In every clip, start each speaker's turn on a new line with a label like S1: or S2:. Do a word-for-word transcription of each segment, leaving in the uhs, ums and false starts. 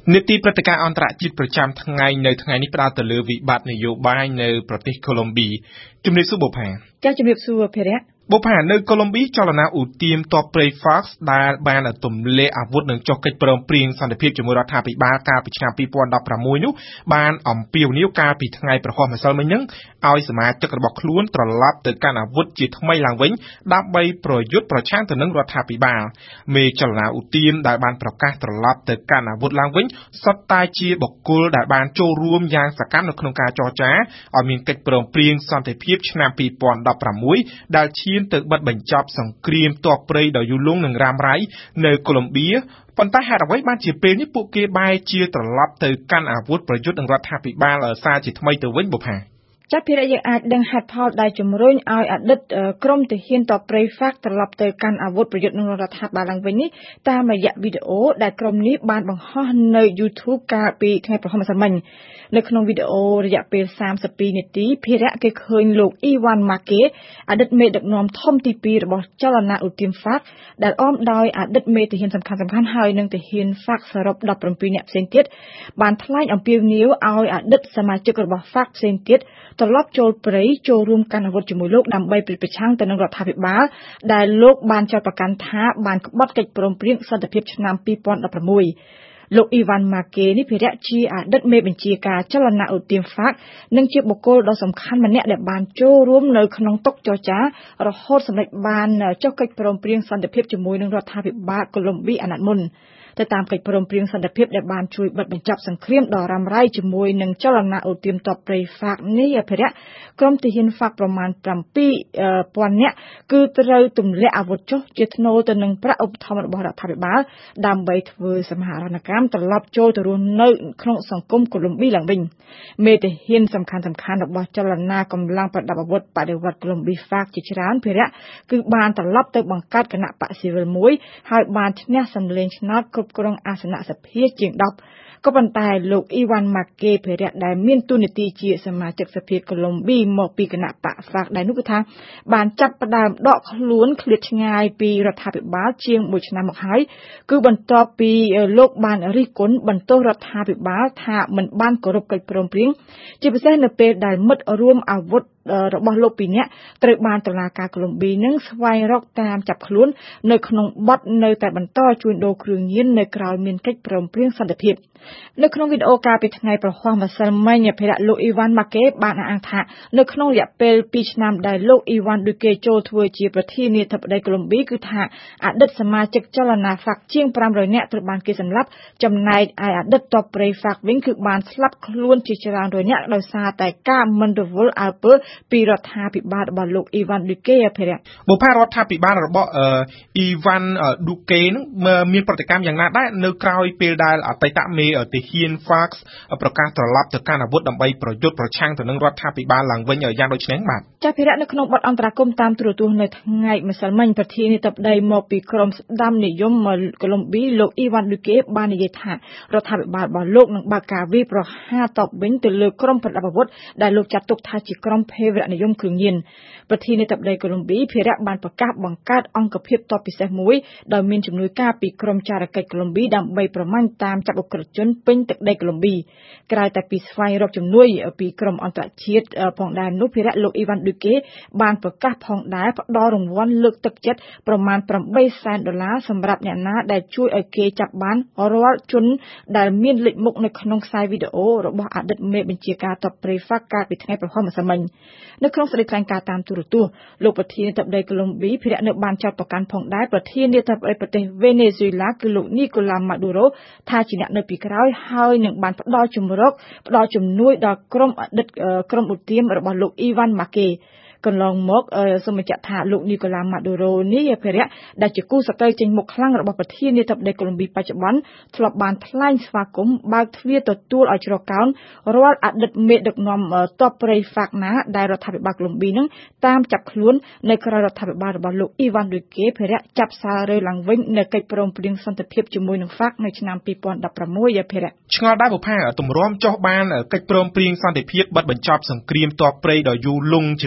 S1: នេតិព្រឹត្តិការណ៍អន្តរជាតិប្រចាំថ្ងៃនៅថ្ងៃនេះផ្ដោតទៅលើវិបត្តិនយោបាយនៅប្រទេសកូឡុំប៊ីជំរាបសួរបុផា
S2: ចាជំរាបសួរភិរៈ
S1: បុផានៅកូឡុំប៊ីចលនាឧទាមទ័ពព្រៃ Fox ដែលបានទម្លាក់អាវុធនឹងចុះកិច្ចព្រមព្រៀងសន្តិភាពជាមួយរដ្ឋាភិបាលកាលពីឆ្នាំពីរពាន់ដប់ប្រាំមួយនោះបានអំពាវនាវកាលពីថ្ងៃប្រហោះម្សិលមិញហ្នឹងឲ្យសមាជិករបស់ខ្លួនត្រឡប់ទៅកាន់អាវុធជាថ្មីឡើងវិញដើម្បីប្រយុទ្ធប្រឆាំងទៅនឹងរដ្ឋាភិបាលមេចលនាឧទាមដែលបានប្រកាសត្រឡប់ទៅកាន់អាវុធឡើងវិញសុទ្ធតែជាបុគ្គលដែលបានចូលរួមយ៉ាងសកម្មនៅក្នុងការចរចាឲ្យមានកិច្ចព្រមព្រៀងសន្តិភាពឆ្នាំពីរពាន់ដប់ប្រាំមួយដែលឈានទៅបិទបញ្ចប់សង្គ្រាមទ័ពព្រៃដ៏យូរលង់និងរ៉ាំរ៉ៃនៅកូឡុំប៊ីប៉ុន្តែហេតុអ្វីបានជាពេលនេះពួកគេបែរជាត្រឡប់ទៅកាន់អាវុធប្រយុទ្ធនឹងរដ្ឋាភិបាលសារជាថ្មីទៅវិញបុផា
S2: ចាត់ភិរៈយើងអាចដឹងហេតុផលដែលជំរុញឲ្យអតីតក្រុមទាហានទ័ពព្រៃ Fox ត្រឡប់ទៅកាន់អាវុធប្រយុទ្ធនឹងរដ្ឋាភិបាលឡើងវិញនេះតាមរយៈវីដេអូដែលក្រុមនេះបានបង្ហោះនៅ YouTube កាលពីថ្ងៃប្រហោះម្សិលមិញនៅក្នុងវីដេអូរយៈពេលសាមសិបពីរនាទីភិរៈគេឃើញលោកអ៊ីវ៉ាន់ម៉ាកេអតីតមេដឹកនាំធំទីពីររបស់ចលនាឧទាម Fox ដែលអមដោយអតីតមេទាហានសំខាន់ៗហើយនិងទាហាន Fox សរុបដប់ប្រាំពីរនាក់ផ្សេងទៀតបានថ្លែងអំពាវនាវឲ្យអតីតសមាជិករបស់ Fox ផ្សេងទៀតត្រឡប់ចូលព្រៃចូលរួមកាន់អាវុធជាមួយលោកដើម្បីប្រឆាំងទៅនឹងរដ្ឋាភិបាលដែលលោកបានចោទប្រកាន់ថាបានក្បត់កិច្ចព្រមព្រៀងសន្តិភាពឆ្នាំពីរពាន់ដប់ប្រាំមួយលោកអ៊ីវ៉ាន់ម៉ាកេនេះភិរៈជាអតីតមេបញ្ជាការចលនាឧទាម Fox និងជាបុគ្គលដ៏សំខាន់ម្នាក់ដែលបានចូលរួមនៅក្នុងតុចរចារហូតសម្រេចបានចុះកិច្ចព្រមព្រៀងសន្តិភាពជាមួយនឹងរដ្ឋាភិបាលកូឡុំប៊ីអាណត្តិមុនទៅតាមកិច្ចព្រមព្រៀងសន្តិភាពដែលបានជួយបិទបញ្ចប់សង្គ្រាមដ៏រ៉ាំរ៉ៃជាមួយនឹងចលនាឧទាមទ័ពព្រៃ Fox នេះភិរៈក្រុមទាហាន Fox ប្រមាណប្រាំពីរពាន់នាក់គឺត្រូវទម្លាក់អាវុធចុះជាថ្នូរទៅនឹងប្រាក់ឧបត្ថម្ភរបស់រដ្ឋាភិបាលដើម្បីធ្វើសមហរណកម្មត្រឡប់ចូលទៅរស់នៅក្នុងសង្គមកូឡុំប៊ីឡើងវិញមេទាហានសំខាន់ៗរបស់ចលនាកម្លាំងប្រដាប់អាវុធបដិវត្តកូឡុំប៊ី Fox ជាច្រើនភិរៈគឺបានត្រឡប់ទៅបង្កើតគណៈបកស៊ីវិលមួយហើយបានឈ្នះសម្លេងឆ្នោតគ្រប់គ្រងអាសនៈសភាជាងដប់ក៏ប៉ុន្តែលោកអ៊ីវ៉ាន់ម៉ាកេភិរៈដែលមានតួនាទីជាសមាជិកសភាកូឡុំប៊ីមកពីគណៈបក Fox ដែរនោះគឺថាបានចាប់ផ្ដើមដកខ្លួនឃ្លាតឆ្ងាយពីរដ្ឋាភិបាលជាងមួយឆ្នាំមកហើយគឺបន្ទាប់ពីលោកបានរិះគន់បន្ទោសរដ្ឋាភិបាលថាមិនបានគោរពកិច្ចព្រមព្រៀងជាពិសេសនៅពេលដែលមិត្តរួមអាវុធរបស់លោកពីរនាក់ត្រូវបានតុលាការកូឡុំប៊ីនឹងស្វែងរកតាមចាប់ខ្លួននៅក្នុងបទនៅតែបន្តជួញដូរគ្រឿងញៀននៅក្រៅមានកិច្ចព្រមព្រៀងសន្តិភាពនៅក្នុងវីដេអូកាលពីថ្ងៃប្រហោះម្សិលមិញភិរៈលោកអ៊ីវ៉ាន់ម៉ាកេបានអះអាងថានៅក្នុងរយៈពេលពីរឆ្នាំដែលលោកអ៊ីវ៉ាន់ឌូកេចូលធ្វើជាប្រធានាធិបតីកូឡុំប៊ីគឺថាអតីតសមាជិកចលនា Fox ជាងប្រាំរយនាក់ត្រូវបានគេសម្លាប់ចំណែកឯអតីតទ័ពព្រៃ Fox វិញគឺបានស្លាប់ខ្លួនជាច្រើនរយនាក់ដោយសារតែការមិនរវល់អើពើពីរដ្ឋាភិបាលរបស់លោកអ៊ីវ៉ាន់ឌូកេភិរៈ
S1: បុព្វរដ្ឋាភិបាលរបស់អ៊ីវ៉ាន់ឌូកេនឹងមានប្រតិកម្មយ៉ាងណាដែរនៅក្រៅពេលដែលអតីតមេទាហាន Fox ប្រកាសត្រឡប់ទៅកាន់អាវុធដើម្បីប្រយុទ្ធប្រឆាំងទៅនឹងរដ្ឋាភិបាលឡើងវិញយ៉ាងដូចនេះបាទ
S2: ចាភិរៈនៅក្នុងបទអន្តរាគមន៍តាមទូរទស្សន៍នៅថ្ងៃម្សិលមិញប្រធានាធិបតីមកពីក្រមស្ដាំនិយមកូឡុំប៊ីលោកអ៊ីវ៉ាន់ឌូកេបាននិយាយថារដ្ឋាភិបាលរបស់លោកនឹងបើកការវាយប្រហារតបវិញទៅលើក្រុមប្រដាប់អាវុធដែលលោកចាត់ទុកថាជាក្រុមភេរវនិយមគ្រឿងញៀនប្រធានាធិបតីកូឡុំប៊ីភិរៈបានប្រកាសបង្កើតអង្គភាពទ័ពពិសេសមួយដោយមានជំនួយការពីក្រុមចារកិច្ចកូឡុំប៊ីដើម្បីប្រមាញ់តាមចាប់អក្រិតជនពេញទឹកដីកូឡុំប៊ីក្រៅតែពីស្វែងរកជំនួយពីក្រុមអន្តរជាតិផងដែរនោះភិរៈលោកអ៊ីវ៉ាន់ឌូកេបានប្រកាសផងដែរផ្ដល់រង្វាន់លើកទឹកចិត្តប្រមាណប្រាំបីសែនដុល្លារសម្រាប់អ្នកណាដែលជួយឲ្យគេចាប់បានរាល់ជនដែលមានលេខមុខនៅក្នុងខ្សែវីដេអូរបស់អតីតមេបញ្ជាការទ័ពព្រៃ Fox កាលពីថ្ងៃប្រហោះម្សិលមិញនៅក្នុងសេចក្តីថ្លែងការណ៍តាមទូរទស្សន៍លោកប្រធានាធិបតីកូឡុំប៊ីភិរៈនៅបានចោទប្រកាន់ផងដែរប្រធានាធិបតីប្រទេសវេណេស៊ុយឡាគឺលោកនីកូឡាម៉ាឌូរ៉ូថាជាអ្នកនៅពីក្រោយហើយនឹងបានផ្ដល់ជំរកផ្ដល់ជំនួយដល់ក្រុមអតីតក្រុមឧទាមរបស់លោកអ៊ីវ៉ាន់ម៉ាកេកន្លងមកសូមបញ្ជាក់ថាលោកនីកូឡាម៉ាឌូរ៉ូនេះភិរៈដែលជាគូសត្រូវចេញមុខខ្លាំងរបស់ប្រធានាធិបតីកូឡុំប៊ីបច្ចុប្បន្នធ្លាប់បានថ្លែងស្វាគមន៍បើកទ្វារទទួលឲ្យជ្រកកោនរាល់អតីតមេដឹកនាំទ័ពព្រៃ Fox ណាដែលរដ្ឋាភិបាលកូឡុំប៊ីនឹងតាមចាប់ខ្លួននៅក្រៅរដ្ឋាភិបាលរបស់លោកអ៊ីវ៉ាន់ឌូកេភិរៈចាប់សាររើឡើងវិញនៅកិច្ចព្រមព្រៀងសន្តិភាពជាមួយនឹង Fox នៅឆ្នាំពីរពាន់ដប់ប្រាំមួយភិរៈ
S1: ឆ្ងល់ដែរបុផាទម្រាំចុះបានកិច្ចព្រមព្រៀងសន្តិភាពបិទបញ្ចប់សង្គ្រាមទ័ពព្រៃដ៏យូរលង់ជាមួយក្រុមឧ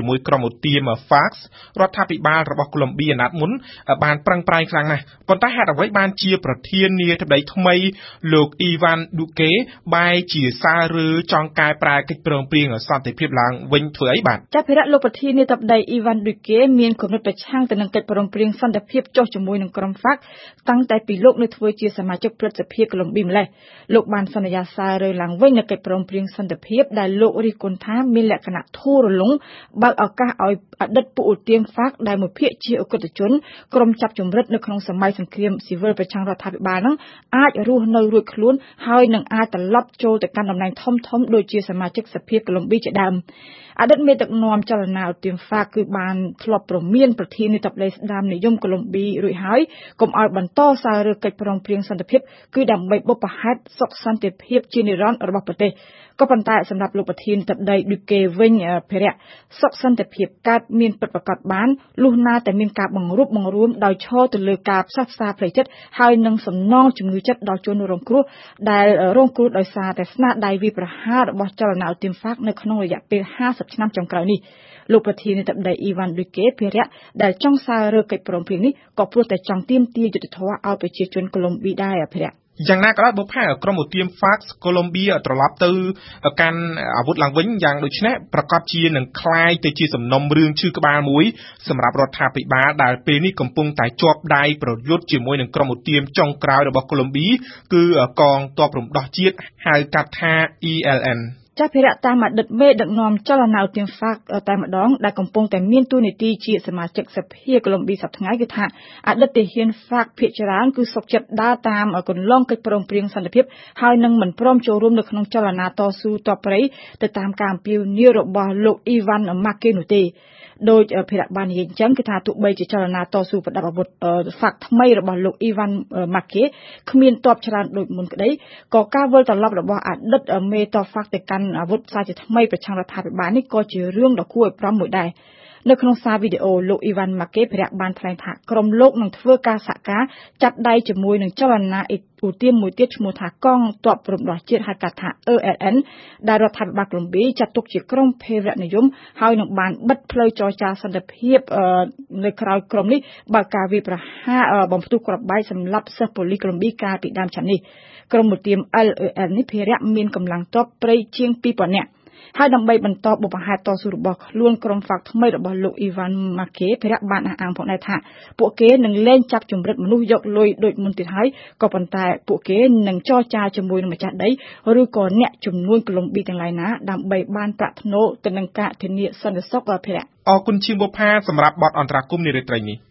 S1: ទាម Fox រដ្ឋាភិបាលរបស់កូឡុំប៊ីអាណត្តិមុនបានប្រឹងប្រែងខ្លាំងណាស់ប៉ុន្តែហេតុអ្វីបានជាប្រធានាធិបតីថ្មីលោក Ivan Duque បែរជាសាររើចង់កែប្រែកិច្ចព្រមព្រៀងសន្តិភាពឡើងវិញធ្វើអីបាទ
S2: ចាប់ពីរដ្ឋលោកប្រធានាធិបតី Ivan Duque មានគំនិតប្រឆាំងទៅនឹងកិច្ចព្រមព្រៀងសន្តិភាពចុះជាមួយនឹងក្រុម Fac តាំងតែពីលោកនៅធ្វើជាសមាជិកព្រឹទ្ធសភាកូឡុំប៊ីម្លេះលោកបានសន្យាសាររើឡើងវិញនូវកិច្ចព្រមព្រៀងសន្តិភាពដែលលោករិះគន់ថាមានលក្ខណៈធូររលុងបើកឱកាសឲ្យអតីតពួកឧទាម Fac ដែលមួយភាគជាអក្រិតជនក្រុមចាប់ជំរិតនៅក្នុងសម័យសង្គ្រាមស៊ីវិលប្រឆាំងរដ្ឋាភិបាលនឹងអាចរស់នៅរួចខ្លួនហើយនឹងអាចត្រឡប់ចូលទៅកាន់តំណែងធំៗដូចជាសមាជិកសភាកូឡុំប៊ីជាដើមអតីតមេដឹកនាំចលនាឧទាម Fac គឺបានធ្លាប់ប្រមានប្រធានាធិបតីស្ដាមនិយមកូឡុំប៊ីរួចហើយកុំឲ្យបន្តសាររើកិច្ចព្រមព្រៀងសន្តិភាពគឺដើម្បីបុព្វហេតុសុខសន្តិភាពជានិរន្តរ៍របស់ប្រទេសក៏ប៉ុន្តែសម្រាប់លោកប្រធានាធិបតី Duque វិញភារៈសុខសន្តិភាពកើតមានពិតប្រាកដបានលុះណាតែមានការបង្រួបបង្រួមដោយឈរទៅលើការផ្សះផ្សាផ្លូវចិត្តហើយនឹងសំណងជំងឺចិត្តដល់ជនរងគ្រោះដែលរងគ្រោះដោយសារតែស្នាដៃវាយប្រហាររបស់ចលនាឧទាម Fac នៅក្នុងរយៈពេលห้าสิบឆ្នាំចុងក្រោយនេះលោកប្រធានាធិបតី Ivan Duque ភារៈដែលចង់សាររើកិច្ចព្រមព្រៀងនេះក៏ព្រោះតែចង់ទាមទារយុត្តិធម៌ឲ្យប្រជាជនកូឡុំប៊ីដែរភារៈ
S1: យ៉ាងណាក៏ដោយបុព្វក្រុមឧទាម Fac កូឡុំប៊ីត្រឡប់ទៅកាន់អាវុធឡើងវិញយ៉ាងដូចនេះប្រកាសជានឹងคล้ายទៅជាសំណុំរឿងឈឺក្បាលមួយសម្រាប់រដ្ឋាភិបាលដែលពេលនេះកំពុងតែជាប់ដៃប្រយុទ្ធជាមួយនឹងក្រុមឧទាមចុងក្រោយរបស់កូឡុំប៊ីគឺកងទ័ពរំដោះជាតិហៅកាត់ថា E L N
S2: ចាស់ភារៈតាមអតីតមេដឹកនាំចលនាឧទាម Fac តែម្ដងដែលកំពុងតែមានតួនាទីជាសមាជិកសភាកូឡុំប៊ីសប្តាហ៍ថ្ងៃគឺថាអតីតទាហាន Fac ភាគច្រើនគឺសុខចិត្តដើរតាមគន្លងកិច្ចព្រមព្រៀងសន្តិភាពហើយនឹងមិនព្រមចូលរួមនៅក្នុងចលនាតស៊ូទ័ពព្រៃទៅតាមការអំពាវនាវរបស់លោក Ivan Duque នោះទេដោយភារៈបាននិយាយអញ្ចឹងគឺថាទោះបីជាចលនាតស៊ូប្រដាប់អាវុធ Fac ថ្មីរបស់លោក Ivan Duque គ្មានទ័ពច្រើនដូចមុនក្តីក៏ការវិលត្រឡប់របស់អតីតមេទ័ព Fac ទៅកាន់អាវុធសារជាថ្មីប្រឆាំងរដ្ឋាភិបាលនេះក៏ជារឿងដ៏គួរឲ្យប្រំមួយដែរនៅក្នុងសារវីដេអូលោក Ivan Duque ភារៈបានថ្លែងថាក្រុមលោកនឹងធ្វើការសហការចាត់ដៃជាមួយនឹងចលនាឧទាមមួយទៀតឈ្មោះថាកងទ័ពរំដោះជាតិហៅកាត់ថា E L N ដែលរដ្ឋាភិបាលកូឡុំប៊ីចាត់ទុកជាក្រុមភេរវនិយមហើយនឹងបានបិទផ្លូវចរចាសន្តិភាពនៅក្រៅក្រុមនេះបើការវាយប្រហារបំផ្ទុះគ្រាប់បែកសម្រាប់សិស្សប៉ូលីសកូឡុំប៊ីកាលពីដើមឆ្នាំនេះក្រុមឧទាម E L N នេះភារៈមានកម្លាំងទ័ពព្រៃជាងពីរពាន់នាក់ហើយដើម្បីបន្តបុព្វហេតុតស៊ូរបស់ខ្លួនក្រុម Fac ថ្មីរបស់លោក Ivan Duque ភារៈបានអះអាងផងដែរថាពួកគេនឹងលែងចាប់ជំរិតមនុស្សយកលុយដូចមុនទៀតហើយក៏ប៉ុន្តែពួកគេនឹងចរចាជាមួយនឹងម្ចាស់ដីឬក៏អ្នកជំនួញកូឡុំប៊ីទាំងឡាយណាដើម្បីបានប្រាក់ថ្នូរទៅនឹងការធានាសន្តិសុខភារៈ
S1: អរគុណជាងបុព្វសម្រាប់បទអន្តរាគមន៍នារីត្រីនេះ